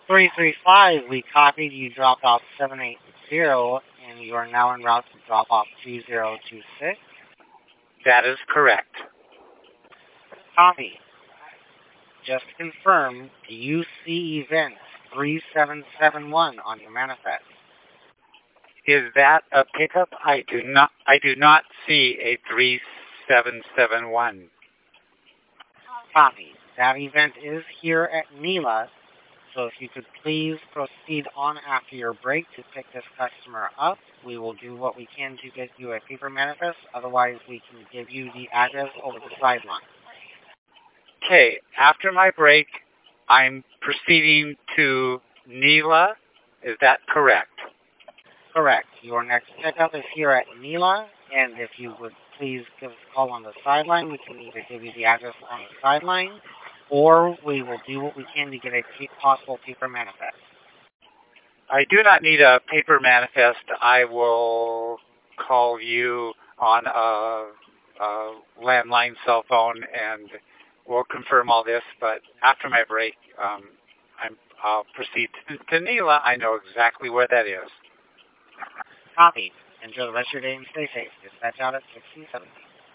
335, we copied, you dropped off 780, and you are now en route to drop off 2026. That is correct. Copy. Just to confirm, do you see event 3771 on your manifest? Is that a pickup? I do not see a 3771. Copy. That event is here at Mila, so if you could please proceed on after your break to pick this customer up, we will do what we can to get you a paper manifest. Otherwise, we can give you the address over the sideline. Okay, after my break, I'm proceeding to Nila. Is that correct? Correct. Your next pickup is here at Mila, and if you would please give us a call on the sideline, we can either give you the address on the sideline, or we will do what we can to get a possible paper manifest. I do not need a paper manifest. I will call you on a landline cell phone, and we'll confirm all this. But after my break, I'll proceed to Nila. I know exactly where that is. Copy. Enjoy the rest of your day and stay safe. Dispatch out at 1670.